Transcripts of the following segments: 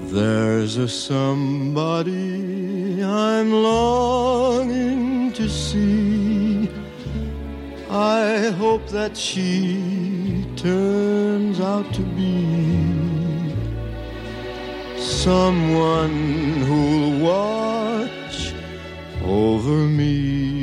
There's a somebody I'm longing to see. I hope that she turns out to be someone who'll watch over me.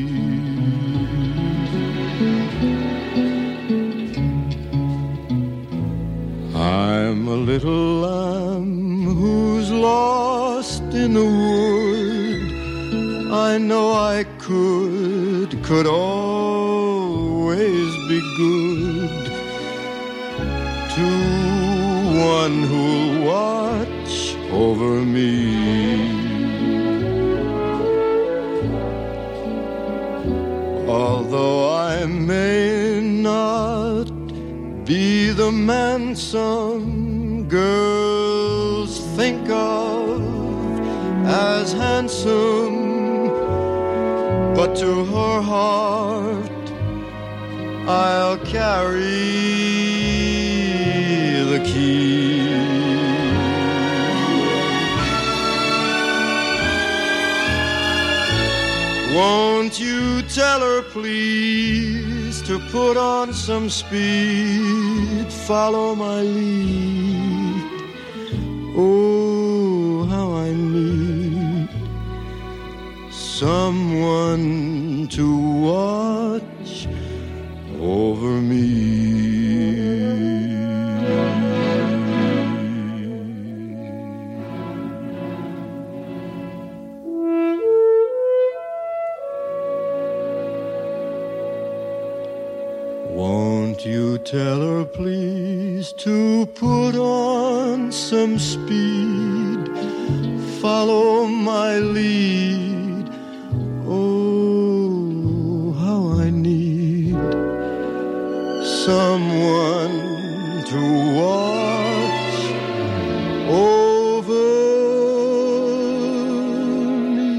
I'm a little lamb who's lost in the wood. I know I could always be good to one who'll watch over me. Although I may not be the man some girls think of as handsome, but to her heart I'll carry the key. Won't you tell her please to put on some speed, follow my lead. Oh, how I need someone to watch over me. Won't you tell her please to put on some speed, follow my lead. Oh, how I need someone to watch over me.